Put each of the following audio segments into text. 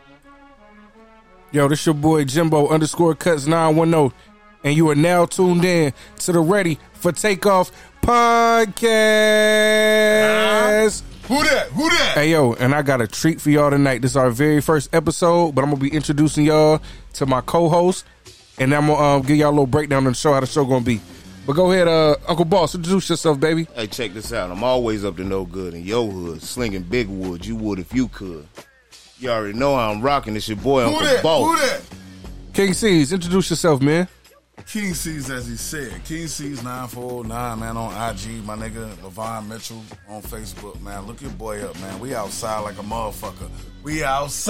Yo, this your boy Jimbo _Cuts 910, and you are now tuned in to the Ready for Takeoff podcast. Who that? Hey, yo, and I got a treat for y'all tonight. This is our very first episode, but I'm going to be introducing y'all to my co-host, and I'm going to give y'all a little breakdown on the show, how the show going to be. But go ahead, Uncle Boss, introduce yourself, baby. Hey, check this out. I'm always up to no good in your hood, slinging big wood. You would if you could. You already know how I'm rocking. It's your boy, Uncle Boss. Who that? King C's, introduce yourself, man. King C's, as he said. King C's 949, man, on IG. My nigga, Levon Mitchell on Facebook, man. Look your boy up, man. We outside like a motherfucker. We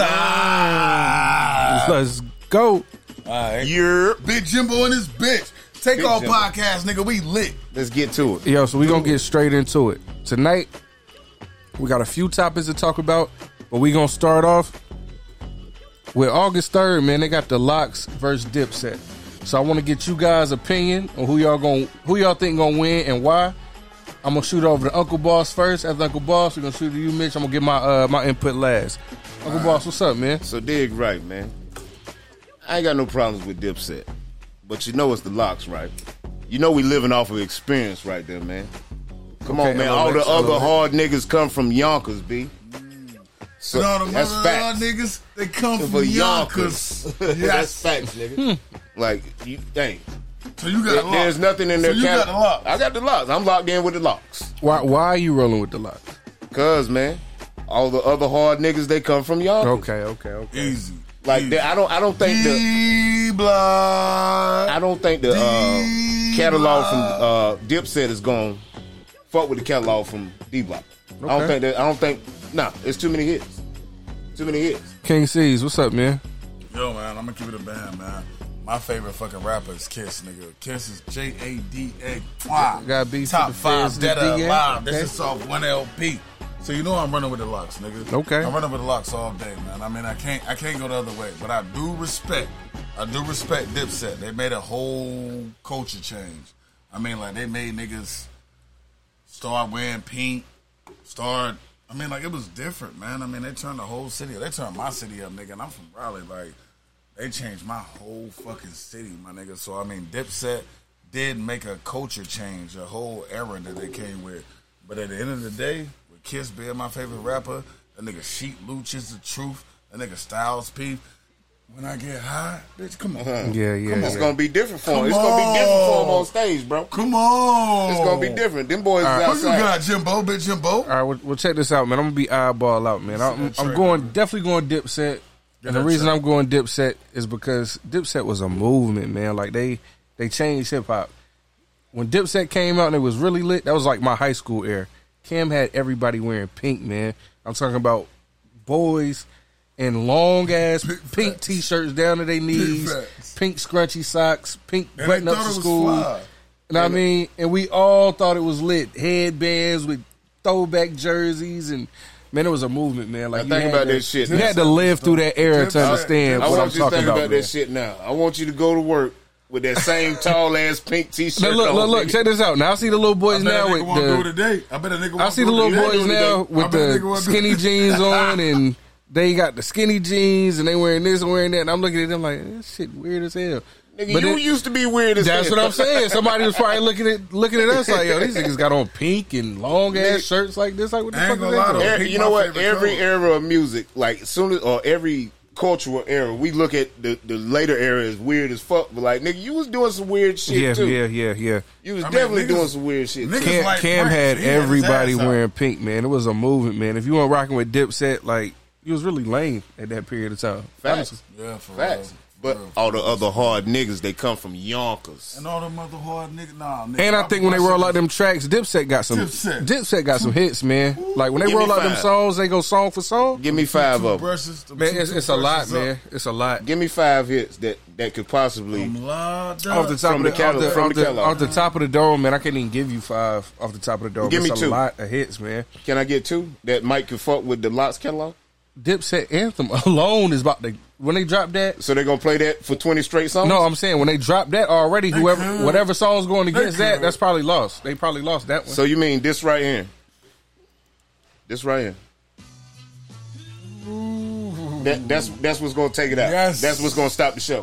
outside. Let's go. All right. You're Big Jimbo and his bitch. Take Big off Jimbo. podcast, nigga. We lit. Let's get to it. Yo, so we going to get straight into it. Tonight, we got a few topics to talk about, but we going to start off with August 3rd, man. They got the Lox versus Dipset. So I want to get you guys' opinion on who y'all think gonna win and why. I'm gonna shoot over to Uncle Boss first. After Uncle Boss, we're gonna shoot to you, Mitch. I'm gonna get my input last. Uncle Boss, what's up, man? So dig right, man. I ain't got no problems with Dipset, but you know it's the Lox, right? You know we living off of experience right there, man. Come Okay, on, man. hello, All the Mitch. other Hello, hard niggas come from Yonkers, B. So And all the that's mother facts. niggas, they come For from Yonkers. That's Yes. facts, nigga. Like, you think. So you got a lock. There's nothing in there. So you got the lock. I got the Lox. I'm locked in with the Lox. Why are you rolling with the Lox? Cause, man, all the other hard niggas, they come from Yonkers. Okay. Easy. Like, Easy. I don't think the D-Block. I don't think the catalog from Dipset is going to fuck with the catalog from D-Block. Okay. Nah, it's too many hits. Too many hits. King C's, what's up, man? Yo, man, I'm gonna keep it a band, man. My favorite fucking rapper is Kiss, nigga. Kiss is Jada. Got beef Top with the 5 feds, dead the or DA? alive. Okay. This is off 1 LP. So you know I'm running with the Lox, nigga. Okay. I'm running with the Lox all day, man. I mean, I can't go the other way. But I do respect Dipset. They made a whole culture change. I mean, like, they made niggas start wearing pink, it was different, man. I mean, they turned the whole city up. They turned my city up, nigga, and I'm from Raleigh. Like, they changed my whole fucking city, my nigga. So, I mean, Dipset did make a culture change, a whole era that they came with. But at the end of the day, with Kiss being my favorite rapper, that nigga Sheet Luch is the truth, that nigga Styles P. When I get high, bitch, come on. Yeah. It's going to be different for him. Come It's going to be different for him on. on stage, bro. Come on. It's going to be different. Them boys is Who you outside. got, Jimbo? Big Jimbo? All right, we'll check this out, man. I'm gonna be eyeball out, man. I'm definitely going Dipset, and the reason I'm going Dipset is because Dipset was a movement, man. Like they changed hip hop. When Dipset came out and it was really lit, that was like my high school era. Cam had everybody wearing pink, man. I'm talking about boys in long ass pink t-shirts down to their knees, pink scrunchy socks, pink And button they ups thought to it was school. fly. And I mean, and we all thought it was lit. Headbands with throwback jerseys, and man, it was a movement, man. Like Now think about this shit. You had to live through that era to Dipset. understand I what I'm want you to talking think about. about man. that shit now. I want you to go to work with that same tall ass pink t-shirt. Now, look, on, check this out. Now I see the little boys I bet now a with nigga won't do it the. today. I bet a nigga won't I see the do it little today. boys now I with bet a nigga the won't do skinny it. jeans on, and they got the skinny jeans, and they wearing this and wearing that. And I'm looking at them like, this shit weird as hell. Nigga, But you it- used to be weird as That's hell. what I'm saying. Somebody was probably looking at us like, yo, these niggas got on pink and long ass Nigga, shirts like this. Like, what the I ain't fuck is gonna lie, that? though. for? Pink You know my what? favorite Every color. era of music, like soon as, or every cultural era, we look at the later era as weird as fuck. But like, nigga, you was doing some weird shit too. Yeah. You was I mean, definitely niggas- doing some weird shit. niggas- Too. like Cam Prince. had He had his everybody ass out. wearing pink, man. It was a movement, man. If you weren't rocking with Dipset, like, you was really lame at that period of time. Facts. Yeah, for Facts. real. But all the other hard niggas, they come from Yonkers. And all them other hard niggas, nah, nigga. And I think when they roll out them tracks, Dipset got some hits, man. Like when they Give me roll out them 5. songs, they go song for song. Give me 5 of them. brushes, Man, it's a lot, man. It's a lot. Give me 5 hits that could possibly. Off the top From of the the catalog, from the catalog. off the top of the dome, man. I can't even give you 5 off the top of the dome. Give me it's 2. a lot of hits, man. Can I get 2 that might could fuck with the Lox catalog? Dipset Anthem alone is about to when they drop that. So they're gonna play that for 20 straight songs? No, I'm saying when they drop that already, whatever song's going against They that, could. that's probably lost. They probably lost that one. So you mean this right here? This right here. That's what's gonna take it out. Yes. That's what's gonna stop the show.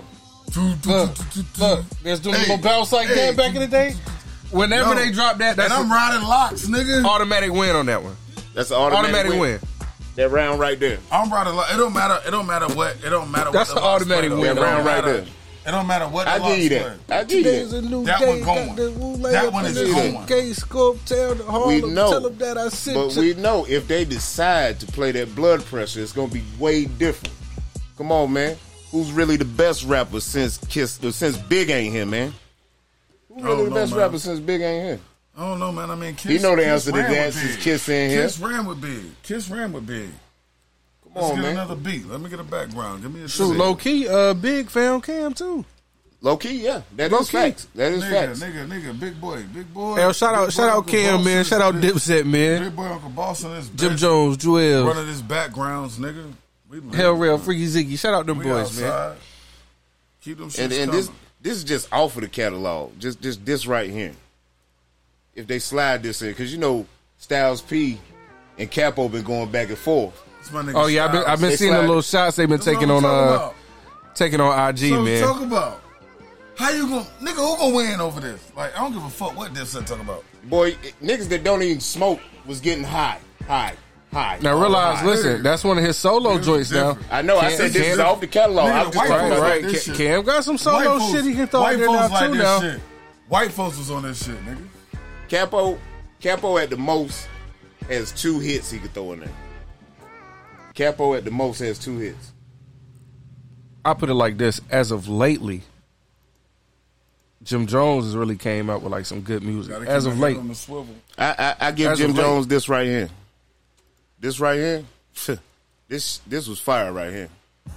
Look, there's doing a little bounce like that back in the day. Whenever they drop that, that's and I'm riding locks, nigga. automatic win on that one. That's an automatic win. That round right there. I'm riding locks. It don't matter what. That's the an automatic win. That round right there. It don't matter what the I give you that. I give you that. A new That day, one going. got the Wu That one up is in going. the gay scope, tell the Harlem, We know. tell them that I sent But we know if they decide to play that blood pressure, it's gonna be way different. Come on, man. Who's really the best rapper since Big ain't here, man? Who's really the best rapper since Big ain't here? I don't know, man. I mean, Kiss. You know the Kiss answer to ran that with since Big. Kiss in here. Kiss ran with Big. Kiss ran with Big. Come Let's on, get man. another beat. Let me get a background. Give me a Shoot, shit. low key, Big found Cam too. Low key, yeah. That Low is key. facts. That is facts. Nigga, big boy. Hey, shout out Cam, man. Shout out Dipset, man. Big boy Uncle Boss on this Jim bitch. Jones, Jewel, Running his backgrounds, nigga. We live, Hell Real, man. Freaky Ziggy. Shout out them We boys, man. outside. Keep them shit And this is just off of the catalog. Just this right here. If they slide this in, because you know Styles P and Capo been going back and forth. Oh yeah, I've been They seeing the slide- little shots they've been taking on IG, man. Talk about. How you gonna, nigga? Who gonna win over this? Like, I don't give a fuck what Dipset talk about. Boy, niggas that don't even smoke was getting high. Now realize, listen, that's one of his solo joints now. I know. I said this is off the catalog. Nigga, I'm just white talking folks about like that. this shit. Cam got some solo shit he can throw white in there folks now like too this now. shit. White folks was on this shit, nigga. Capo at the most has 2 hits he could throw in there. Capo at the most has 2 hits. I put it like this: as of lately, Jim Jones has really came out with like some good music. Gotta As keep of my late, head on the swivel. I give As Jim of late. Jones this right here. This right here. This was fire right here.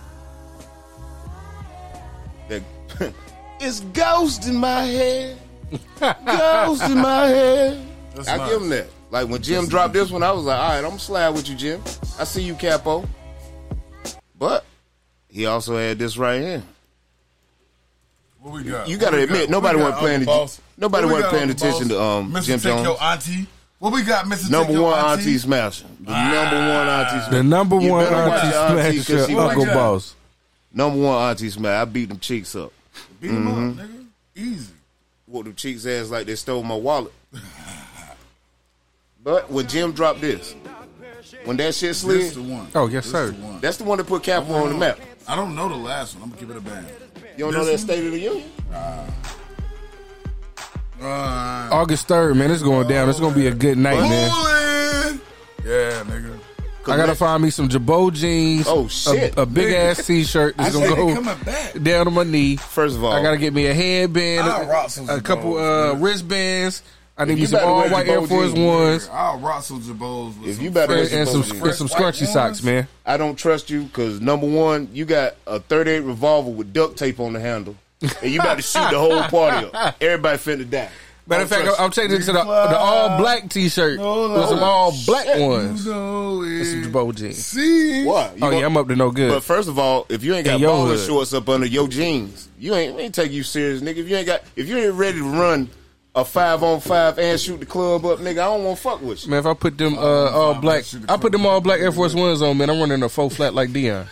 That it's ghost in my head. Ghost in my head. That's I nice. give him that. Like when Jim dropped this one, I was like, all right, I'm slide with you, Jim. I see you, Capo. But he also had this right here. What we got? You got to admit, nobody wasn't paying attention to Mr. Jim Take Jones. Your Auntie. What we got, Mr. Number Take Your one Auntie? auntie smasher. The number one auntie smasher. the number You one better watch auntie your auntie 'cause smasher, she Uncle like that. Boss. Number one auntie smasher. I beat them cheeks up. Beat him up, nigga. Easy. Whooped them cheeks ass like they stole my wallet. But when Jim dropped this, when that shit This slid, the one. Oh, yes, This sir. the one. that's the one that put Capo on the map. I don't know the last one. I'm gonna give it a bang. You don't know that This one? State of the Union? August 3rd, man. It's going down. It's going to be a good night, man. Bowling. Yeah, nigga. I got to find me some Jabot jeans. Oh, shit. A big ass t-shirt that's I going said to they go coming back. down to my knee. First of all, I got to get me a headband, I'll rock some a couple Jabos, man. wristbands. I need you me some better wear all white Air Jabot Force jeans, Ones I'll rock some Jabos with If some you better fresh- wear and some, Jabot jeans. and some White scrunchy ones? socks, man. I don't trust you because number one, you got a 38 revolver with duct tape on the handle, and you about to shoot the whole party up. Everybody finna die. Matter of fact, Don't I'm trust changing it to the all black t-shirt with some all black ones. You know And some it. Jabot jeans. See? you. What? You Oh, yeah, I'm up to no good. But first of all, if you ain't got In your baller hood. shorts up under your jeans, we ain't take you serious, nigga. If you ain't ready to run a 5-on-5 and shoot the club up, nigga, I don't want to fuck with you. Man, if I put them all black, I put them all black Air Force Ones on, man. I'm running a 4 flat like Dion.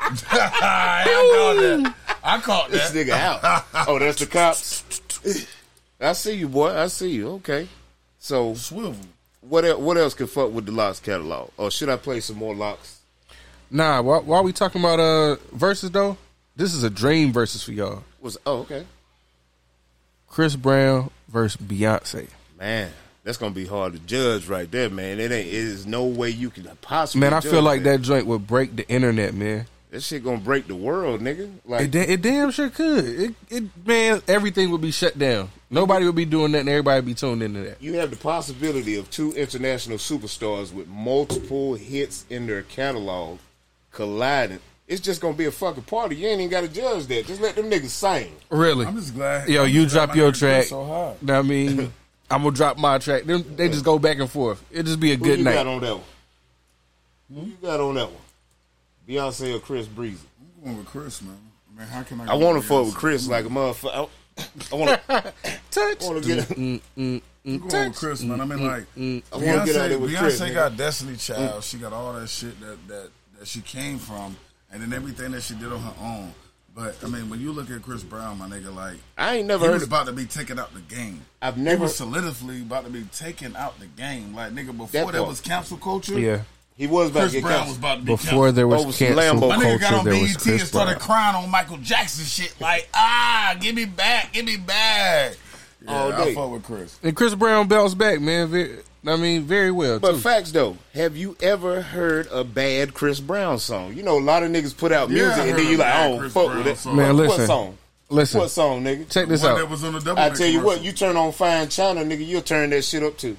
I caught This that. nigga out. Oh, that's the cops. I see you, boy. I see you. Okay. So Swivel. what else can fuck with the Locks catalog? Or should I play some more Locks? Nah, while we talking about verses though, this is a dream versus for y'all. Okay. Chris Brown versus Beyonce. Man, that's gonna be hard to judge right there, man. It is no way you can possibly. Man, I judge feel like that joint would break the internet, man. That shit gonna break the world, nigga. Like It damn sure could. Man, everything would be shut down. Nobody would be doing that, and everybody would be tuned into that. you have the possibility of 2 international superstars with multiple hits in their catalog colliding. It's just gonna be a fucking party. You ain't even gotta judge that. Just let them niggas sing. Really? I'm just glad. Yo, you drop your track. So hard. Know what I mean, I'm gonna drop my track. They just go back and forth. It just be a Who good you night. got on that one? Who you got on that one? Beyonce or Chris Breezy? I'm going with Chris, man. I mean, how can I want to fuck with Chris like a motherfucker. I want to. Touch. I want to get. I'm going with Chris, man. I mean, like, I want to get out there with Chris. Beyonce nigga. got Destiny Child. She got all that shit that she came from. and then everything that she did on her own. But I mean, when you look at Chris Brown, my nigga, like I ain't never he heard was of, about to be taken out the game. I've He never. was solidifying about to be taken out the game. Like nigga, before That that part. was cancel culture. Yeah. He was about Chris to get Brown canceled. was about to be Before canceled. there was Over some cancel Lambo. My nigga got culture, on there was BET and Chris started Brown. crying on Michael Jackson shit like, give me back. Yeah, All I day. fuck with Chris. And Chris Brown bounced back, man. Very well, But too. facts though, have you ever heard a bad Chris Brown song? You know, a lot of niggas put out Yeah, music I and heard then you a like, bad I don't Chris fuck Brown with it. song. Man, What listen. song? Listen, What song, nigga? check this One out. that was on the double I X tell you what, commercial. you turn on Fine China, nigga, you'll turn that shit up too.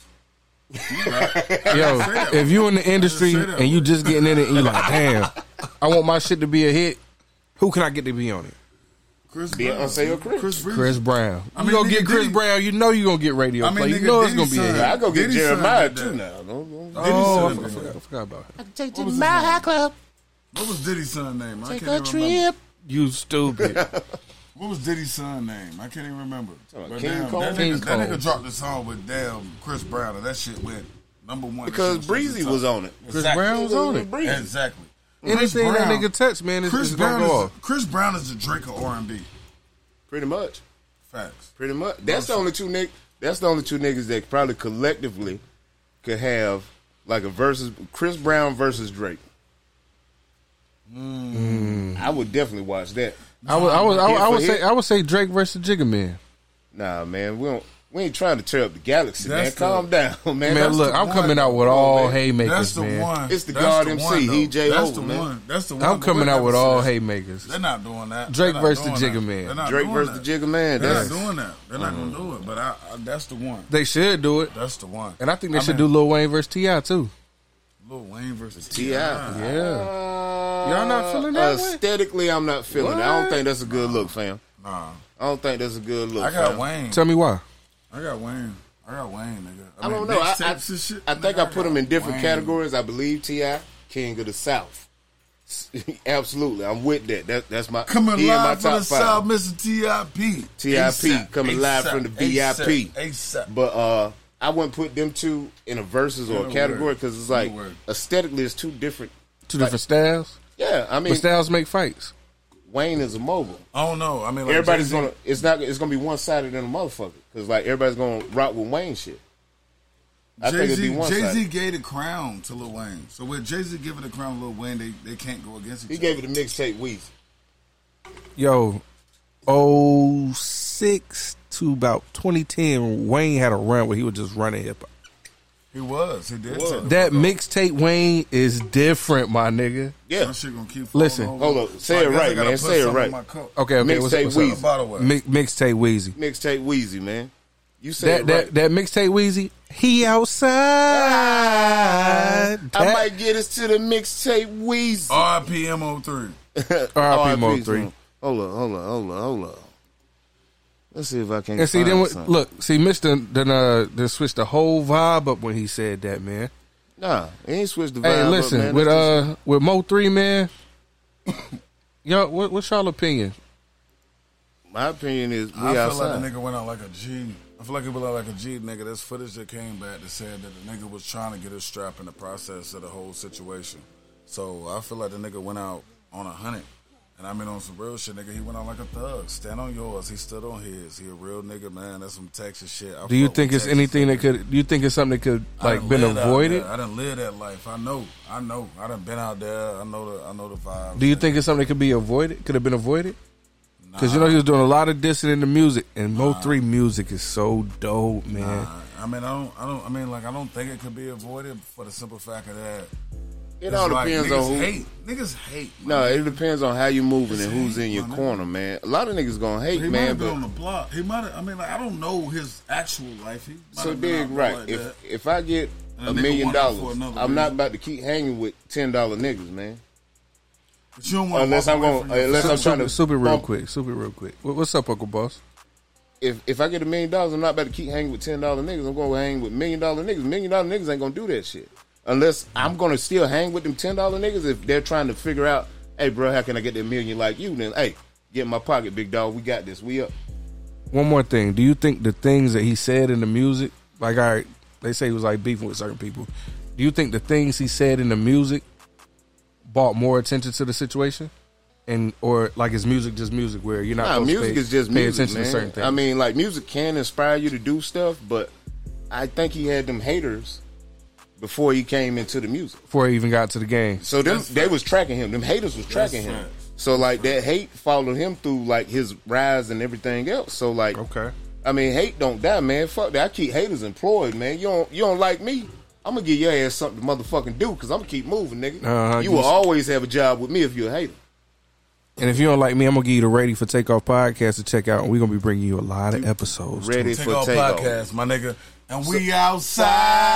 Yo, if you in the industry say that. and you just getting in it and you like, damn, I want my shit to be a hit, who can I get to be on it? Chris Beyonce or Chris? Breezy. Chris Brown. I You mean, gonna nigga, get Chris Diddy- Brown, you know you gonna get radio I mean, play. You nigga, know it's Diddy gonna be a son- hit. I go get Diddy Jeremiah son too did now. that. Don't- Diddy Oh, son I did forgot, that. I forgot about it. Take What was his name? Club. What was Diddy's son name? I Take can't a even remember. trip. You stupid. What was Diddy's son name? I can't even remember. But King damn, Cole? that King nigga, that Cole. nigga dropped the song with damn Chris Brown, and that shit went number one. Because That shit Breezy was on it. Chris Brown was on it. Breezy. Exactly. Anything that nigga touch, man, is Chris gonna Brown go is off. Chris Brown is the Drake of R&B. Pretty much. Facts. Pretty much. That's the only two niggas. That's the only two niggas that probably collectively could have like a versus Chris Brown versus Drake. I would definitely watch that. I would say Drake versus Jigga Man. Nah, man, we ain't trying to tear up the galaxy, That's man. Calm down, man. Man, That's look, the I'm one. coming out with Come on, all man. haymakers, That's the man. one. It's the That's God the MC, one, though. he J. That's O, the man. one. That's the one. I'm But coming we're out not with saying all that. haymakers. They're not doing that. Drake They're not versus doing the Jigga that. Man. They're not Drake doing versus that. the Jigga Man. They're That's not doing that. They're not gonna do it. But I that's the one. They should do it, That's the one. and I think they should do Lil Wayne versus Ti too. Lil Wayne versus T.I. Yeah, y'all not feeling that way? Aesthetically, I'm not feeling it. I don't think that's a good look, fam. Nah, I don't think that's a good look. I got fam. Wayne. Tell me why. I got Wayne, nigga. I don't know. mixtapes and shit, I think nigga, I put them in different Wayne. categories. I believe T.I. King of the South. Absolutely, I'm with that. That's my Coming he in my live from top the South, five. Mr. T.I.P. T.I.P. coming live from the VIP. ASAP. But I wouldn't put them two in a versus or a No category word. because it's No like word. aesthetically it's two different. Two different styles, Yeah, I mean but styles make fights. Wayne is a mogul. I don't know. I mean, like Everybody's Jay-Z, gonna it's gonna be one sided than a motherfucker because like everybody's gonna rock with Wayne shit. I think it'd be one Jay-Z sided. gave the crown to Lil Wayne. So with Jay-Z giving the crown to Lil Wayne, they can't go against each He other. gave it a mixtape Weezy. Yo, 06 to about 2010, Wayne had a run where he was just running hip hop. He was. He did. take the That fuck off. mixtape Wayne is different, my nigga. Yeah. That shit gonna keep falling Listen. over. Hold up. Say I it guess I right, gotta man. put Say it some right. in my cup. Okay, Mixtape what's Weezy. up? Bottle way. Mixtape Weezy. Mixtape Weezy, man. You said That it right. that mixtape Weezy, he outside. I might get us to the mixtape Weezy. R.I.P. MO3. RIP Mo 3. Hold up. Let's see if I can. And see, find then something. look, see, Mister then switched the whole vibe up when he said that, man. Nah, he ain't switched the vibe. Hey, up, listen, man. with That's just- with Mo 3, man. Yo, what's y'all opinion? my opinion is we I feel outside. like the nigga went out like a G. I feel like he went out like a G, nigga. There's footage that came back that said that the nigga was trying to get his strap in the process of the whole situation. So I feel like the nigga went out on 100. And I mean on some real shit, nigga. He went out like a thug. Stand on yours. He stood on his. He a real nigga, man. That's some Texas shit. I Do you fuck think with it's Texas, anything nigga. that could? Do you think it's something that could I like done been lived out avoided? there. I done lived that life. I know. I done been out there. I know the vibes. Do you think it's something that could be avoided? Could have been avoided? Because you know he was doing a lot of dissing in the music, and Mo 3 music is so dope, man. I mean, I don't think it could be avoided for the simple fact of that. it all depends on who. Niggas hate. No, it depends on how you moving and who's in your corner, man. A lot of niggas gonna hate, He might man. have been But on the block. He might have. I mean, like, I don't know his actual life. He might so have been big, out there right? like If that. if I get And $1 a nigga million want it for another I'm not reason. about to keep hanging with $10 niggas, man. But you don't want Unless to I'm going, unless I'm trying to Super real bump- quick. Super real quick. What's up, Uncle Boss? If I get $1 million, I'm not about to keep hanging with $10 niggas. I'm going to hang with $1 million niggas. $1 million niggas ain't going to do that shit. Unless I'm going to still hang with them $10 niggas if they're trying to figure out, hey, bro, how can I get that million like you? Then, hey, get in my pocket, big dog. We got this. We up. One more thing. Do you think the things that he said in the music, like, all right, they say he was like beefing with certain people. Do you think the things he said in the music brought more attention to the situation? And or like is music just music where you're not supposed music to is just pay music, attention man. to certain things? I mean, like music can inspire you to do stuff, but I think he had them haters before he came into the music. Before he even got to the game. So they was tracking him. Them haters was tracking him. So like that hate followed him through like his rise and everything else. So like, Okay. I mean, hate don't die, man. Fuck that. I keep haters employed, man. You don't like me, I'm gonna give your ass something to motherfucking do because I'm gonna keep moving, nigga. You will always have a job with me if you're a hater. And if you don't like me, I'm gonna give you the Ready for Takeoff podcast to check out, and we're gonna be bringing you a lot of episodes. Ready Take for off takeoff podcast, my nigga, and we outside.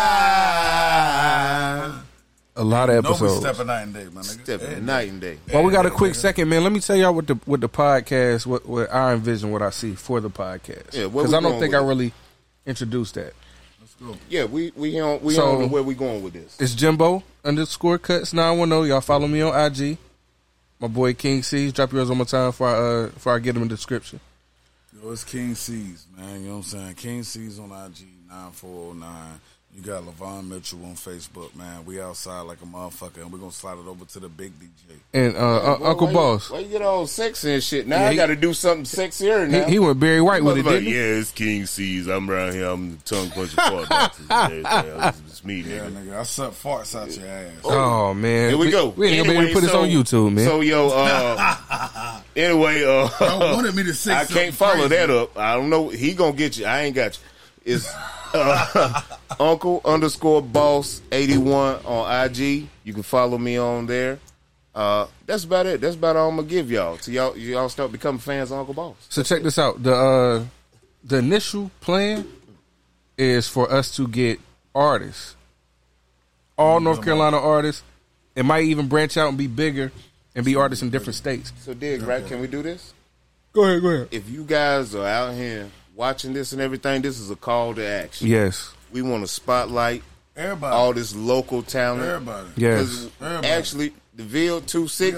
A lot of No, we episodes. stepping night and day, my nigga. Stepping night and day. Well, we got a quick second, man. Let me tell y'all what the podcast, what I envision, what I see for the podcast. Yeah, where because we I don't going think with I it? really introduced that. Yeah, we on where we going with this. It's Jimbo _Cuts 910. Y'all follow me on IG. My boy King C's. Drop yours one more time before I get him in the description. Yo, it's King C's, man. You know what I'm saying? King C's on IG 9409. You got LaVon Mitchell on Facebook, man. We outside like a motherfucker, and we're gonna slide it over to the big DJ. And Uncle Boss. Why you get all sexy and shit? Now Yeah, I got to do something sexier now. He went Barry White with it, didn't he? Yeah, it's King C's. I'm around here. I'm the tongue puncher part. It's me, Yeah, nigga. nigga, I suck farts out your ass. Oh man, Here we go. We ain't gonna be able to put this on YouTube, man. So yo, anyway, Y'all wanted me to say I something can't follow crazy. that up. I don't know. He gonna get you. I ain't got you. It's Uncle _Boss 81 on IG. You can follow me on there. That's about it. That's about all I'm gonna give y'all. So y'all start becoming fans of Uncle Boss. So check this out. The initial plan is for us to get artists, all North Carolina artists. It might even branch out and be bigger and be artists in different states. So Diggs, right? Can we do this? Go ahead. If you guys are out here watching this and everything, this is a call to action. Yes. We want to spotlight Everybody. all this local talent. Everybody. Yes. 'Cause Everybody. actually, the Ville 26,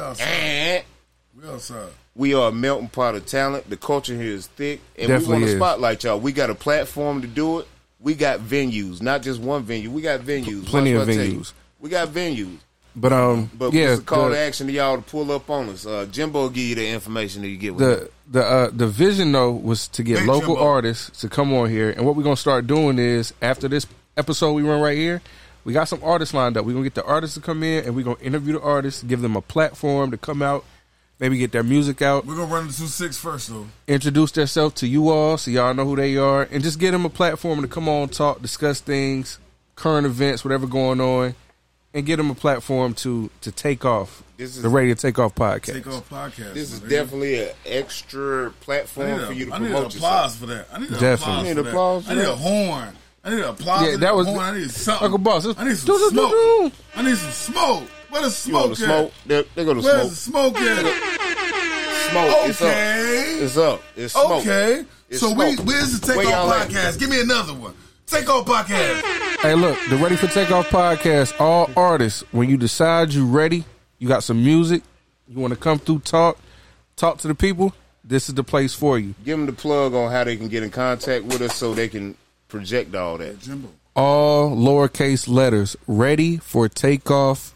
We outside. we are a melting pot of talent. The culture here is thick, and Definitely we want to is. spotlight y'all. We got a platform to do it. We got venues, not just one venue. We got venues. Plenty Watch of what I tell you. venues. We got venues. But But yeah, it's a call to action to y'all to pull up on us. Jimbo will give you the information that you get with him. the vision though was to get Big local Jimbo. artists to come on here, and what we're gonna start doing is after this episode we run right here, we got some artists lined up. We're gonna get the artists to come in, and we're gonna interview the artists, give them a platform to come out, maybe get their music out, We're gonna run the 2-6 first, though. introduce themselves to you all so y'all know who they are, and just get them a platform to come on, talk, discuss things, current events, whatever going on, and get them a platform to take off. This is- the Radio Takeoff podcast. Take off podcast. This is my nigga. definitely an extra platform for you to promote applause yourself. for that. I need Definitely. applause. You need for that. applause for I need that? a horn. I need an applause. Yeah, I need that a was- horn. I need something. Uncle Boss, I need some do, do, do, smoke. do. I need some smoke. Where the You smoke want to smoke? They go to Where's the smoke. smoke at? Smoke. It's up. Okay. It's up. It's smoke. Okay. It's So smoke. where's the Where Take y'all Off at? podcast? Give me another one. Take Off podcast. Hey, look, the Ready for Takeoff podcast, all artists, when you decide you ready, you got some music, you want to come through, talk to the people, this is the place for you. Give them the plug on how they can get in contact with us so they can project all that. Jimbo. All lowercase letters, Ready for Takeoff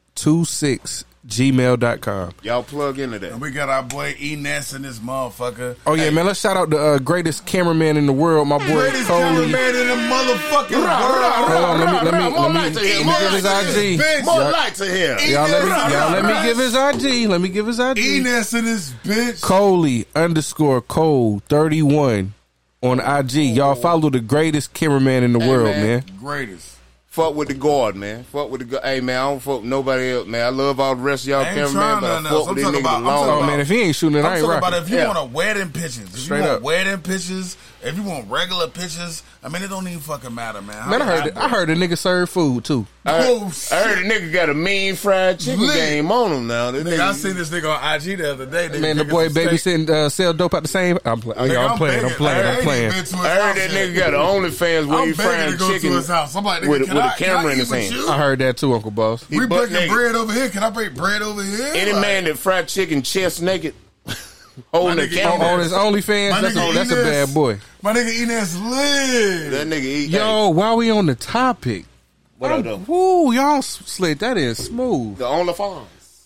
26 gmail.com. Y'all plug into that. And we got our boy E Ness in this motherfucker. Oh, yeah, man, let's shout out the greatest cameraman in the world, my boy Greatest Coley. cameraman in the motherfucking Hold on, More let light to me him. give his IG. Bitch. More light to him. Y'all let me give his IG. Let me give his IG. E Ness in this bitch. Coley _Cole 31 on IG. Y'all follow the greatest cameraman in the world, man. Greatest. Fuck with the guard, man. Fuck with the guard. Hey, man, I don't fuck with nobody else, man. I love all the rest of y'all I ain't cameraman, trying but I nothing fuck else. with I'm these talking niggas about- I'm Oh, long. man, if he ain't shooting it, I I'm ain't talking about rocking. if you Yeah. want a wedding pictures, if Straight you want up. wedding pictures, if you want regular pictures, I mean, it don't even fucking matter, man. Man, I heard a nigga serve food, too. I Oh, shit. heard a nigga got a mean fried chicken Lit. game on him now. This Nigga, I nigga- seen this nigga on IG the other day. Nigga, Man, the nigga boy some steak. babysitting sell dope at the same. I'm playing. I'm playing. Nigga, I'm playing. I ain't been to his I heard house that yet. nigga got an OnlyFans where I'm he begging frying to go to chicken his house. I'm like, nigga, with can a I camera in eat his with hand. you? I heard that too, Uncle Boss. He We butt breaking naked. bread over here. Can I break bread over here? Any Like, man that fried chicken chest naked, holding My the nigga camera, On his OnlyFans, My that's nigga a Enes. bad boy. My nigga Enes lit. that nigga eat. Yo, while we on the topic, what up, though? woo, y'all slid that in smooth. The OnlyFans.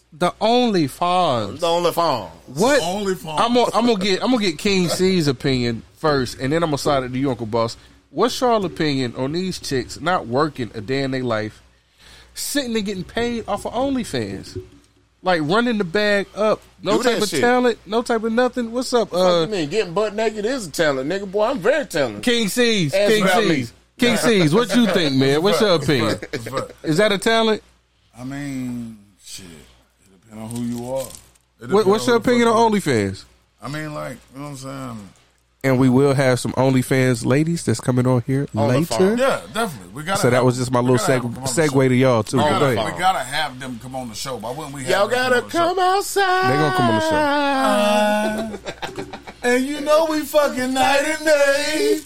The OnlyFans. The OnlyFans. What? OnlyFans. I'm gonna get King C's opinion first, and then I'm gonna slide it to you, Uncle Boss. What's y'all opinion on these chicks not working a day in their life, sitting and getting paid off of OnlyFans? Like running the bag up, no type of talent, no type of nothing. What's up? What you mean? Getting butt naked is a talent, nigga. Boy, I'm very talented. King C's, King C's. What you think, man? What's your opinion? Is that a talent? I mean, shit. It depends on who you are. What's your opinion on OnlyFans? I mean, like, you know what I'm saying? And we will have some OnlyFans ladies that's coming on here later. Yeah, definitely. We gotta. So that was just my little segue to y'all too. We gotta have them come on the show. Why wouldn't we have y'all gotta come outside? They gonna come on the show. And you know we fucking night and day.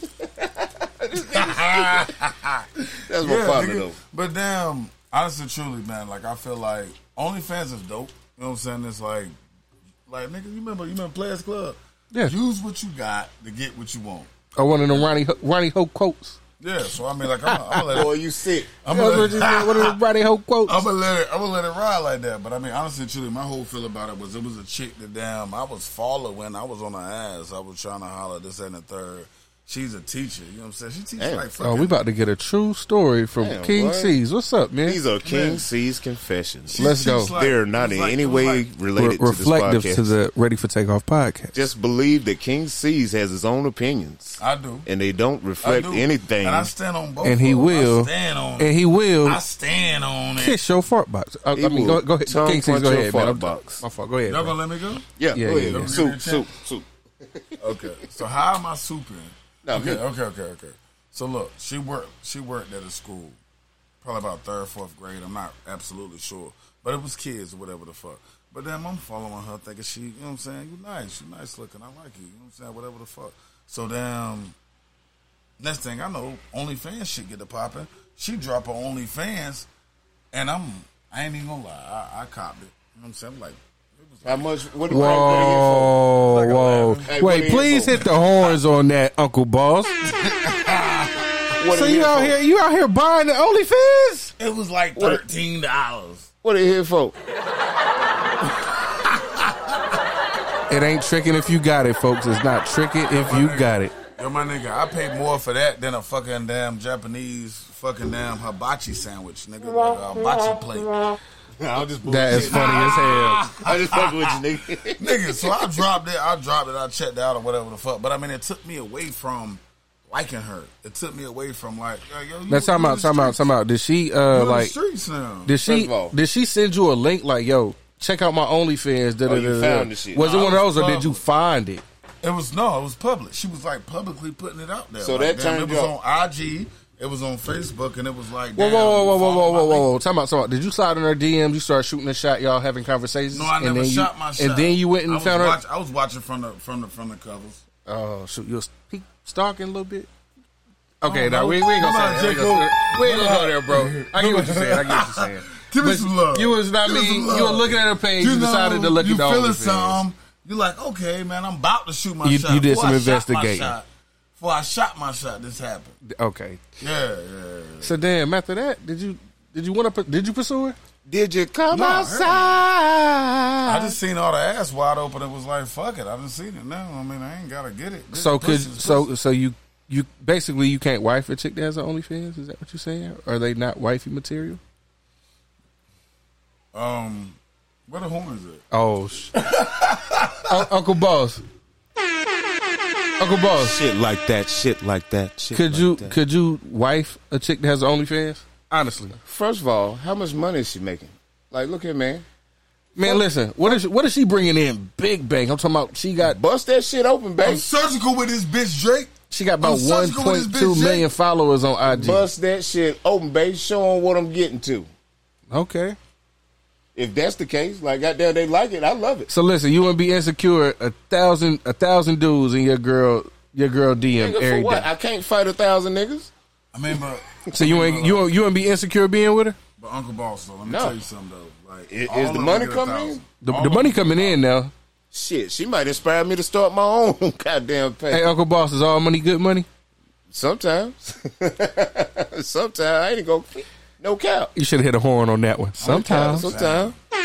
That's my partner though. But damn, honestly, truly, man, like I feel like OnlyFans is dope. You know what I'm saying? It's like nigga, you remember Players Club? Yeah. Use what you got to get what you want. Or one of them Ronnie Ho quotes. Yeah, so I mean, like, I'm gonna let it. Boy, you sick. One of them Ronnie Ho quotes. I'm gonna let it ride like that. But I mean, honestly, truly, my whole feel about it was a chick that damn I was following. I was on her ass. I was trying to holler this and the third. She's a teacher. You know what I'm saying? She teaches like fucking. Oh, we about to get a true story from King C's. What's up, man? These are King C's confessions. Let's go. They're not in any way related to this reflective podcast. to the Ready for Takeoff podcast. Just believe that King C's has his own opinions. I do. And they don't reflect anything. And I stand on both. And he will. I stand on it. And he will. I stand on it. Kiss your fart box. I mean, go ahead. King C's, go ahead, man. Box. My fault. Go ahead. Y'all gonna let me go? Yeah, go ahead. Yeah. Soup. Okay. So how am I souping? No, okay. So look, she worked at a school, probably about 3rd, 4th grade. I'm not absolutely sure, but it was kids or whatever the fuck. But then I'm following her, thinking she, you know what I'm saying, you nice looking, I like you, you know what I'm saying, whatever the fuck. So then, next thing I know, OnlyFans shit get to popping. She drop her OnlyFans, and I ain't even gonna lie, I copped it. You know what I'm saying? I'm like. How much? What Whoa. Wait, please hit the horns on that, Uncle Boss. So you out here buying the OnlyFans? It was like $13. What are you here for? It ain't tricking if you got it, folks. It's not tricking if you got it. Yo, my nigga, I paid more for that than a fucking damn Japanese fucking damn hibachi sandwich, nigga. Like a hibachi plate. That is funny as hell. I just fucking with you, nigga. Nigga, so I dropped it, I checked out or whatever the fuck. But I mean, it took me away from liking her. It took me away from like, yo, now time out. Did she like streets now. Did she send you a link like, yo, check out my OnlyFans? You found the shit. Was it one of those or did you find it? It was public. She was like publicly putting it out there. So like, that turned it was on IG. It was on Facebook, and it was like, whoa. Time out. Did you slide in her DMs? You started shooting a shot, y'all having conversations? No, I never shot my shot. And then you went and found her? I was watching from the covers. Oh, shoot. You was stalking a little bit? Okay, now we ain't gonna say that. We ain't gonna go there, bro. I get what you're saying. Give me some love. You was, you were looking at her page, you decided to look at the OnlyFans. You feeling something. You're like, okay, man, I'm about to shoot my shot. You did some investigating. Before I shot my shot, this happened. Okay. Yeah. So damn, after that, did you pursue her? Did you come outside? I just seen all the ass wide open. It was like, fuck it. I done seen it now. I mean, I ain't gotta get it. So you basically you can't wife a chick that has an OnlyFans? Is that what you're saying? Are they not wifey material? Where the horns at? Oh, Uncle Boss. Uncle Boss. Shit like that. Could you wife a chick that has an OnlyFans? Honestly. First of all, how much money is she making? Like, look here, man. Man, listen. What is she bringing in? Big bank. I'm talking about. She got bust that shit open, baby. I'm surgical with this bitch Drake. She got about 1.2 million followers on IG. Bust that shit open, baby. Show them what I'm getting to. Okay. If that's the case, like goddamn, they like it. I love it. So listen, you wouldn't be insecure 1,000 dudes in your girl DM nigga, every for what? day. I can't fight 1,000 niggas. I mean, but so you wouldn't be insecure being with her? But Uncle Boss, though, let me tell you something though. Like, is the money coming in? The money coming in now. Shit, she might inspire me to start my own goddamn page. Hey, Uncle Boss, is all money good money? Sometimes. I ain't gonna no cap. You should have hit a horn on that one. Sometimes. Sometimes.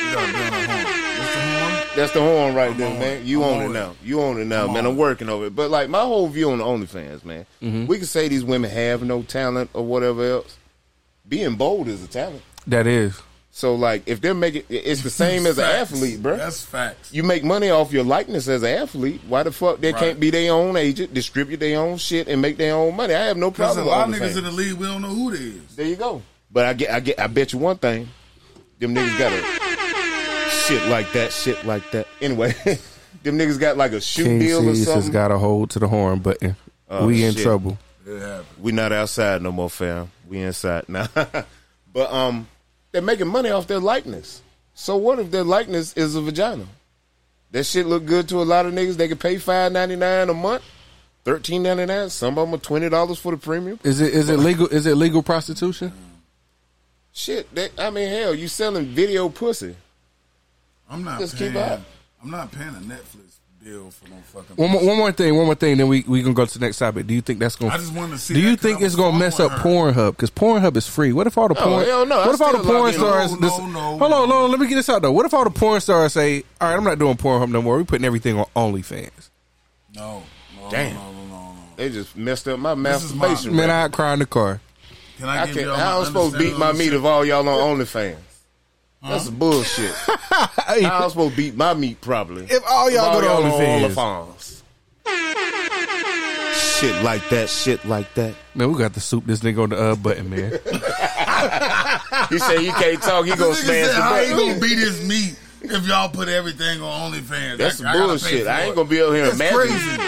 gotta be on the horn. What's the horn? That's the horn right there, on man. it. You I'm own on it it. now. You own it now, I'm man. on I'm it. working over it. But like my whole view on the OnlyFans, man. We can say these women have no talent or whatever else. Being bold is a talent. That is. So like if they're making, it's the same as an Facts. athlete, bro. That's facts. You make money off your likeness as an athlete. Why the fuck they Right. can't be their own agent, distribute their own shit, and make their own money? I have no Because a problem lot of with niggas OnlyFans. in the league, we don't know who they is. There you go. But I bet you one thing. Them niggas got a shit like that. Anyway, them niggas got like a shoe King deal or C's has something. got a hold to the horn button. Oh, we in shit. trouble. It happened. We not outside no more, fam. We inside now. But they're making money off their likeness. So what if their likeness is a vagina? That shit look good to a lot of niggas. They can pay $5.99 a month, $13.99. Some of them are $20 for the premium. Is it legal? Is it legal prostitution? Shit, hell, you selling video pussy. I'm not Just keep paying. up. I'm not paying a Netflix bill for no fucking. One more thing. Then we gonna go to the next topic. Do you think that's gonna? I just wanted to see. Do you that 'cause think I it's was gonna mess up following her. Pornhub? Because Pornhub is free. What if all the porn? hell no. What if I all the still porn log in. stars? No. Hold on. Let me get this out though. What if all the porn stars say, "All right, I'm not doing Pornhub no more. We putting everything on OnlyFans." Damn. No. They just messed up my This is my- masturbation. Man, rate. I'd cry in the car. Can I I give can't. y'all How I'm supposed to beat my meat if all y'all on OnlyFans? That's some bullshit. How I'm supposed to beat my meat properly? If all y'all go to on OnlyFans. Shit like that. Man, we got to soup this nigga on the button, man. He said he can't talk. He gonna This nigga smash said, the how you button. gonna beat his meat if y'all put everything on OnlyFans? That's some I gotta pay bullshit. for I ain't it. gonna be up here That's imagining. crazy.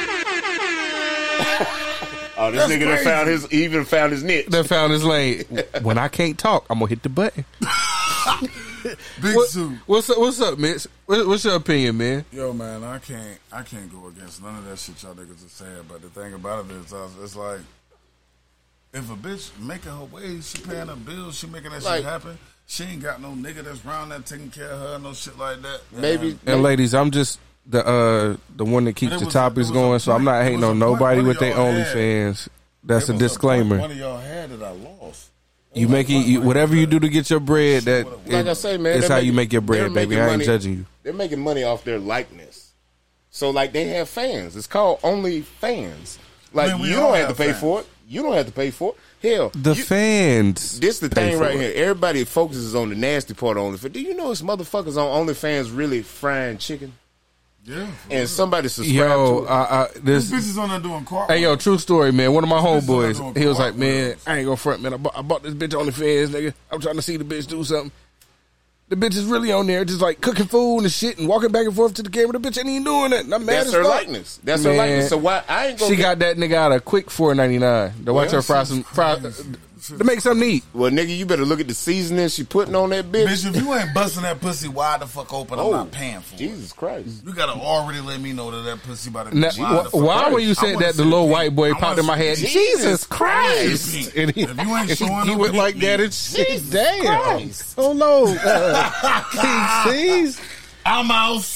Oh, this That's nigga done crazy. he even found his niche. That found his lane. When I can't talk, I'm gonna hit the button. Big Sue. What's up, Mitch? What's your opinion, man? Yo, man, I can't go against none of that shit y'all niggas are saying. But the thing about it is, it's like, if a bitch making her way, she paying her bills, she making that Like- shit happen. She ain't got no nigga that's around there taking care of her, no shit like that. Maybe And ladies, I'm just the one that keeps But it the was topics a going, so I'm not point. hating It was on a point nobody one with of their y'all had. OnlyFans. That's There a was disclaimer. One of y'all had that I lost. You make it, whatever you do to get your bread. That like I say, man, it's they're how you making- make your they're bread, baby. making I ain't money. judging you. They're making money off their likeness. So like they have fans. It's called OnlyFans. Like Man, we you all don't have to have pay fans. for it. You don't have to pay for it. Hell, The fans. this the pay thing for right it. here. Everybody focuses on the nasty part of OnlyFans. Do you know it's motherfuckers on OnlyFans really frying chicken? Yeah. And somebody subscribed Yo, to it. this. Bitches on there doing car. Hey, yo, true story, man. One of my This bitch homeboys, doing he was like, man, cartwheels. I ain't gonna front, man. I bought this bitch on the fans, nigga. I'm trying to see the bitch do something. The bitch is really on there, just like cooking food and shit and walking back and forth to the camera. The bitch ain't even doing that. And I'm mad That's as her fuck. likeness. That's her Man. likeness. So why I ain't gonna She got that nigga out of quick $4.99 to watch her fry some to make something neat. Well, nigga, you better look at the seasoning she putting on that bitch. Bitch, if you ain't busting that pussy wide the fuck open, I'm not paying for it. Jesus Christ. You gotta already let me know that pussy about to be Now, wide the fuck why open. when you I said wanna that, the see little the white pink. boy I popped wanna in my see head? the pink. Jesus Christ! Pink. And he, If you ain't and showing he no went pink, like that and nigga. shit. Damn. Oh no. King C's. I'm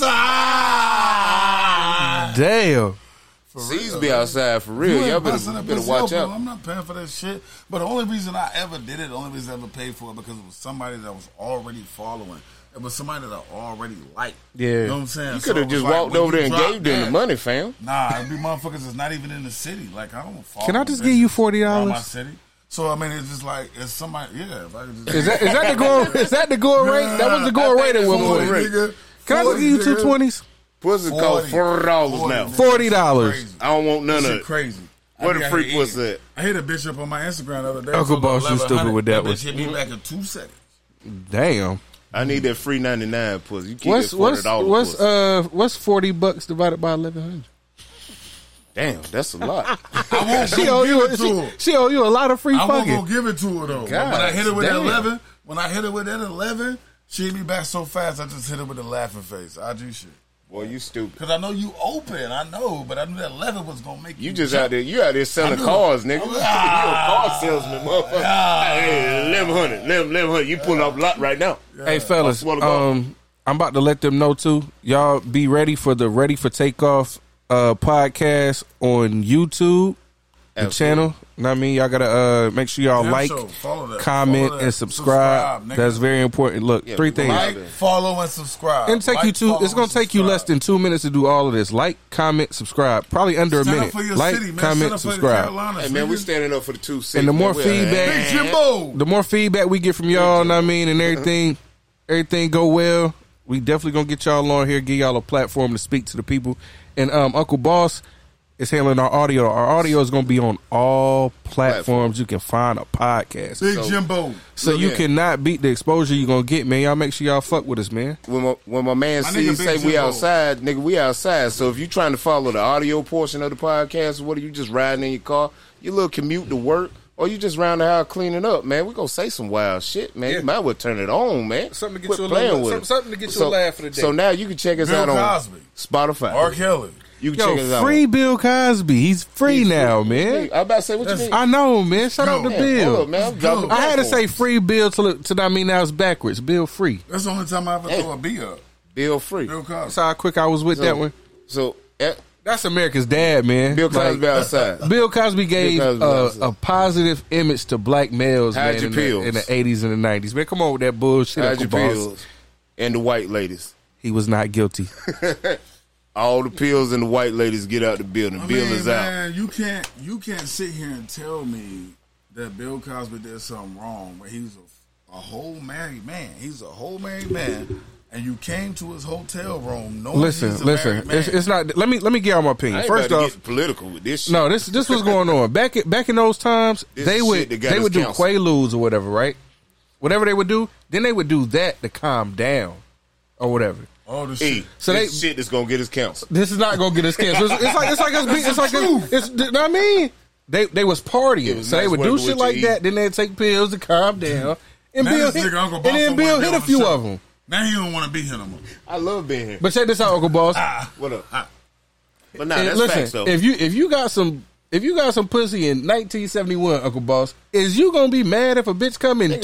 outside. Damn. C's be outside for real. You ain't Y'all busting that better pussy watch open. out. I'm not paying for that shit. But the only reason I ever did it, the only reason I ever paid for it, because it was somebody that was already following. It was somebody that I already liked. Yeah. You know what I'm saying? You So could it have was just like, walked when over you there and drop gave them the that- money, fam. Nah, it'd be motherfuckers that's not even in the city. Like, I don't follow. Can I just bitches give you $40? around my city. So I mean, it's just like it's somebody. Yeah, if I could just Is that the going? Is that the going rate? That was the going rate at one point. nigga. Can I just give you two 20s? Pussy cost $40 now. $40. I don't want none of Shit it. crazy. Where I the think I free hit- pussy at? I hit a bitch up on my Instagram the other day. Uncle for Boss, you stupid 1100. with that one. Bitch hit me back in 2 seconds. Damn. I need that free 99 pussy. You keep that $40 pussy. What's $40 divided by 1100? Damn, that's a lot. I won't She go owe give you. it to her. She owe you a lot of free I won't go fucking. give it to her though. God When I hit her with that damn. 11, when I hit her with that 11, she hit me back so fast. I just hit her with a laughing face. IG shit. Boy, you stupid. Cause I know you open. I know, but I knew that 11 was gonna make you. You just jump. out there. You out there selling I knew. cars, nigga. Ah. You a car salesman, motherfucker. Hey, 1100. You pulling off a lot right now. Hey fellas, I swear to God. I'm about to let them know too. Y'all be ready for the Ready for Takeoff podcast on YouTube. the channel. You know what I mean? Y'all gotta make sure y'all like, comment, and subscribe. That's very important. Look, 3 things. Like, follow, and subscribe. And it's gonna take you less than 2 minutes to do all of this. Like, comment, subscribe. Probably under a minute. Like, comment, subscribe. Hey man, we standing up for the 2 cities. And the more feedback we get from y'all, know what I mean, and everything go well, we definitely gonna get y'all on here, give y'all a platform to speak to the people. And Uncle Boss is handling our audio. Our audio is going to be on all platforms you can find a podcast. Big Jimbo. So you cannot beat the exposure you're going to get, man. Y'all make sure y'all fuck with us, man. When my man C say we outside, nigga, we outside. So if you trying to follow the audio portion of the podcast, what are you just riding in your car, your little commute to work, or you just round the house cleaning up, man? We gonna say some wild shit, man. You might well turn it on, man. Something to get you a laugh for the day. So now you can check us out on Spotify. R. Kelly. You can check us out. Free Bill Cosby. He's free now, man. I about to say, what you mean? I know, man. Shout out to Bill. Hold up, man. I had to say free Bill till I mean now it's backwards. Bill free. That's the only time I ever throw a B up. Bill free. Bill Cosby. That's how quick I was with that one. So that's America's dad, man. Bill Cosby outside. Bill Cosby gave a positive image to black males, man, in the 80s and the 90s. Man, come on with that bullshit. Hide your pills. And the white ladies. He was not guilty. All the pills and the white ladies get out the building. Bill is out. You can't sit here and tell me that Bill Cosby did something wrong when he's a whole married man. He's a whole married man. And you came to his hotel room knowing he's a married man. It's not. Let me give y'all my opinion. First off, get political with this shit. No, this was going on back in those times. They would do Quaaludes or whatever, right? Whatever they would do, then they would do that to calm down or whatever. Oh, the shit. This shit is gonna get us canceled. This is not gonna get us canceled. It's you know what I mean? They was partying, so they would do shit like that. Then they'd take pills to calm down, and Bill hit a few of them. Now he don't want to be here no more. I love being here. But check this out, Uncle Boss. What up? But nah, that's listen, facts though. If you got some pussy in 1971, Uncle Boss, is you gonna be mad if a bitch come in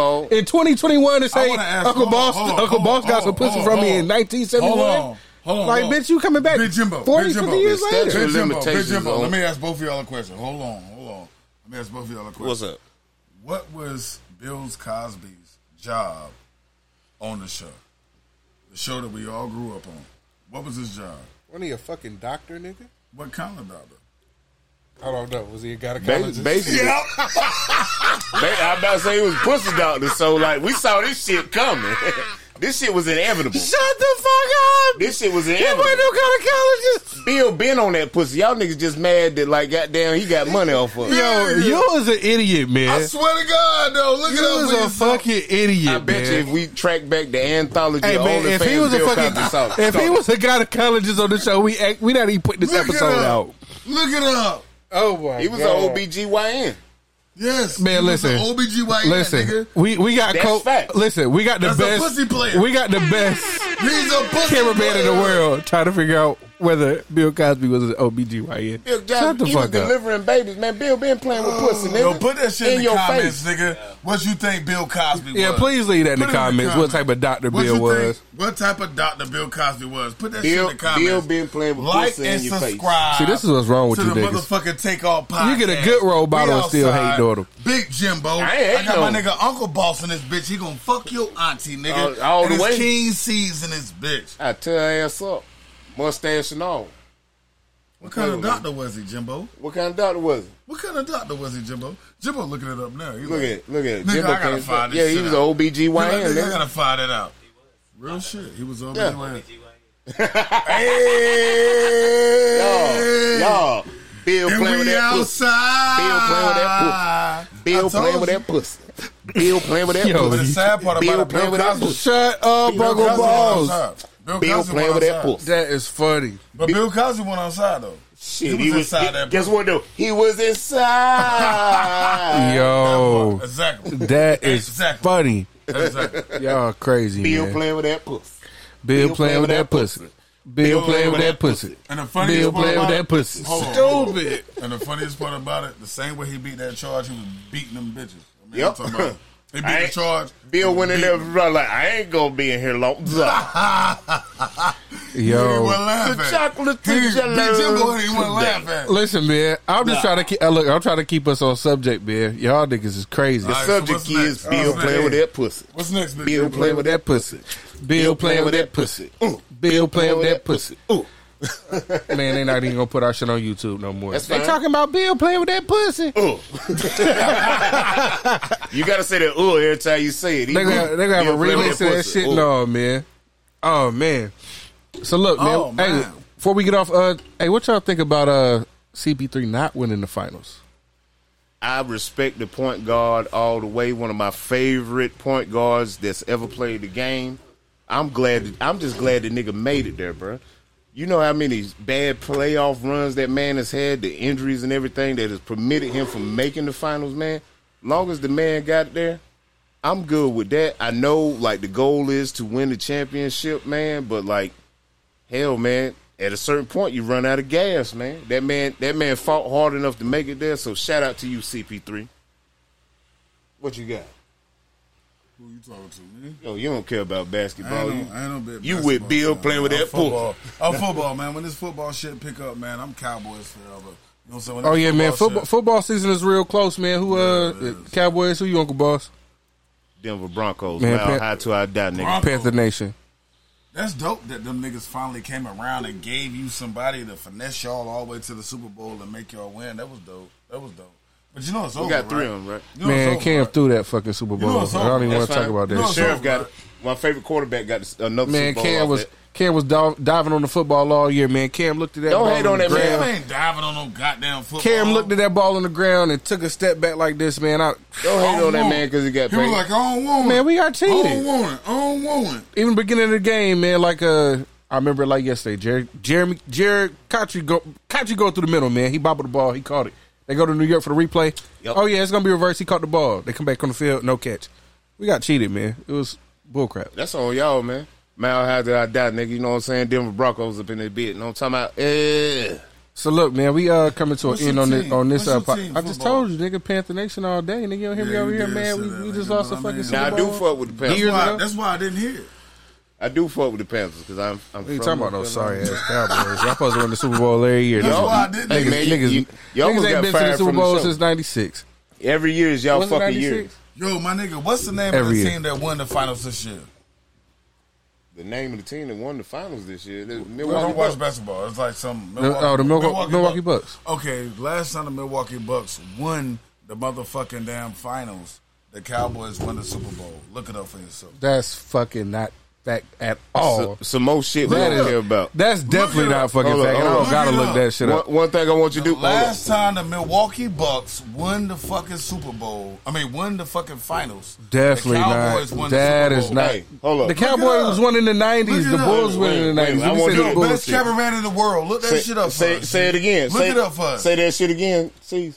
2021 and say Uncle Boss got some pussy from me in 1971? Hold on. Like, bitch, you coming back 40, 50 years later? Big Jimbo, let me ask both of y'all a question. Hold on. Let me ask both of y'all a question. What's up? What was Bill Cosby's job on the show that we all grew up on? What was his job? Wasn't he a fucking doctor, nigga? What kind of doctor? I don't know. Was he a gynecologist? Basically, yeah. I'm about to say he was a pussy doctor. So like, we saw this shit coming. This shit was inevitable. Shut the fuck up! This shit was inevitable. He wasn't no gynecologist. Bill been on that pussy. Y'all niggas just mad that like goddamn he got money off of it. Yo, you was an idiot, man. I swear to God, though. Look at you was a fucking idiot. I bet you if we track back the anthology, hey, man, if he was a fucking, if he was a gynecologist on the show, we not even putting this episode out. Look it up. Oh my God. He was an OBGYN. Yes, man. Listen, OBGYN. Listen, nigga. we got listen, we got the best pussy player. We got the best He's a pussy cameraman in the world trying to figure out whether Bill Cosby was an OBGYN. Bill Cosby, he was delivering babies, man. Bill been playing with pussy, nigga. Yo, put that shit in the comments, nigga. What you think Bill Cosby was? Yeah, please leave that in the comments. What type of doctor Bill was? What type of doctor Bill Cosby was? Put that shit in the comments. Bill been playing with pussy in your face. Like and subscribe. See, this is what's wrong with you niggas. Motherfucking Take Off podcast. You get a good role bottle and still hate daughter. Big Jimbo. I got my nigga Uncle Boss in this bitch. He gonna fuck your auntie, nigga. All the way. King C's in this bitch. I tear her ass up. Mustache and all. What kind of doctor was he, Jimbo? What kind of doctor was he? What kind of doctor was he, Jimbo? Jimbo looking it up now. Look at it. Nigga, Jimbo I gotta find this shit. Yeah, he was an OBGYN. I gotta find it out. Real shit. He was OBGYN. Hey! Y'all. Bill playing with that pussy. Bill playing with that pussy. Bill playing with that pussy. But the sad part about it, Bill Cosby. Shut up, Uncle Boss. Bill playing with that pussy. That is funny. But Bill Cosby went outside though. Shit, he was inside that. Guess what though? He was inside. Yo, exactly. That is funny. Exactly. Y'all crazy. Bill playing with that pussy. Bill playing with that pussy. Bill playing with that pussy. And the funniest part about that pussy. Stupid. And the funniest part about it, the same way he beat that charge, he was beating them bitches. Yep. They beat the Charge. Bill went in there like, I ain't gonna be in here long. Yo, The chocolate Big jello. Jimbo ain't want to laugh at. listen, man. I'm just trying to keep. Look, I'm trying to keep us on subject, man. Y'all niggas is crazy. The All right, subject so what's is next? Bill What's playing next? with that pussy. What's next, Big Bill Jimbo? playing with that pussy. Bill playing with that pussy. Bill playing with that pussy. Ooh. Man, they not even gonna put our shit on YouTube no more. That's They fine. talking about Bill playing with that pussy. Ooh. You gotta say that ooh every time you say it. They gonna have a Bill playing with remix of that pussy. shit. Ooh. No, man. Oh man. So look, man. Oh, man. Hey, before we get off, hey, what y'all think about CP3 not winning the finals? I respect the point guard all the way. One of my favorite point guards that's ever played the game. I'm just glad the nigga made it there, bro. You know how many bad playoff runs that man has had, the injuries and everything that has permitted him from making the finals, man. Long as the man got there, I'm good with that. I know, like, the goal is to win the championship, man, but, like, hell, man, at a certain point, you run out of gas, man. That man fought hard enough to make it there, so shout out to you, CP3. What you got? Who you talking to, man? Yo, you don't care about basketball. I ain't no bit You basketball with Bill fan, playing with man. that football. pool. Football, man. When this football shit pick up, man, I'm Cowboys forever. You know what I'm saying? When Oh this yeah, man. shit- Football season is real close, man. Who Cowboys? Who you, Uncle Boss? Denver Broncos, Man, man. High to our die, nigga. Broncos. Panther Nation. That's dope that them niggas finally came around and gave you somebody to finesse y'all all the way to the Super Bowl and make y'all win. That was dope. But you know it's over, We got three right? of them, right? You know Man, it's over, Cam right? threw that fucking Super Bowl. know it's I don't over. even want That's to talk fine. about You that know shit. Sheriff so, got right? it. My favorite quarterback got another Man, Super Bowl. off that. Cam was diving on the football all year, man. Cam looked at that Don't ball hate on the that man. ground. Cam ain't diving on no goddamn football. Cam looked at that ball on the ground and took a step back like this, man. Don't hate on that man because he got He was paid. like, I don't want it. Man, we got I cheated. don't want it. I don't want it. Even beginning of the game, man, like I remember it like yesterday. Jared Kotry go through the middle, man. He bobbled the ball, he caught it. They go to New York for the replay. Yep. Oh yeah, it's gonna be reversed. He caught the ball. They come back on the field, no catch. We got cheated, man. It was bullcrap. That's on y'all, man. Mile high to I die, nigga. You know what I'm saying? Denver Broncos up in that bit. You know what I'm talking about? So look, man, we coming to What's an end your on this team? on this. What's your team I just football? told you, nigga, Panther Nation all day, nigga. You don't hear me Yeah, over you here, did man. say We that, just nigga, lost but a I fucking mean- Super Now, I Bowl. do fuck with the Panthers. Years ago? That's why I didn't hear it. I do fuck with the Panthers because I'm What you from talking about? North Those sorry Carolina. ass Cowboys. Y'all supposed to win the Super Bowl every year. That's niggas. why I didn't Hey, hear man, it. Niggas, you almost niggas ain't got been to the fired Super from the Bowl show. since '96. Every year is y'all Was it fucking year. 96? Yo, my nigga, what's the name of Every the year. team that won the finals this year? The name of the team that won the finals this year, the I Milwaukee don't watch Bucks. basketball. It's like some The Milwaukee Bucks. Okay, last time the Milwaukee Bucks won the motherfucking damn finals, the Cowboys won the Super Bowl. Look it up for yourself. That's fucking not fact at all. Some more shit we That don't is- care about. That's definitely it not up. fucking Hold up, fact. I hold don't up. gotta Look it look up. that shit up. One thing I want you to do. Last time the Milwaukee Bucks won the fucking Super Bowl, won the fucking finals. Definitely the Cowboys not. won That the Super is Bowl. not. Hey, hold up. The Look it Cowboys up. was one in the '90s. Look it The up. Bulls won in the Wait, '90s. I We want said you the to- Bulls Best shit. cameraman in the world. Look that shit up for us. Say it again. Look it up for us. Say that shit again. See.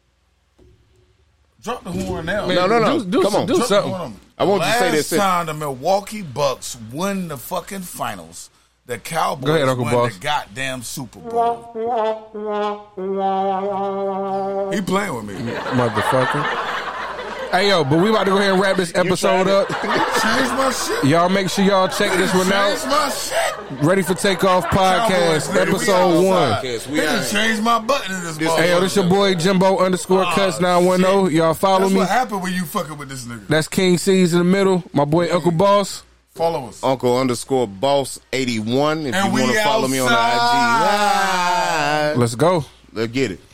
Drop the horn now. Man, No. Do Come on. do Drop the something. horn on me. I want you to say Last that. time the Milwaukee Bucks won the fucking finals, the Cowboys Go ahead, Uncle won Boss. the goddamn Super Bowl. He playing with me. Motherfucker. Hey yo, but we about to go ahead and wrap this episode up. Change my shit. Y'all make sure y'all check this one Change out. my shit. Ready for Takeoff Podcast, Cowboys, nigga, we episode 1. outside. Yes, we They out. just changed my button in this Hey yo, this your boy Jimbo _Cuts 910. Y'all follow That's me. what happened when you fucking with this nigga. That's King C's in the middle. My boy Uncle Boss. Follow us. Uncle _Boss 81. If And you we want to follow me on the outside. IG. Let's go. Let's get it.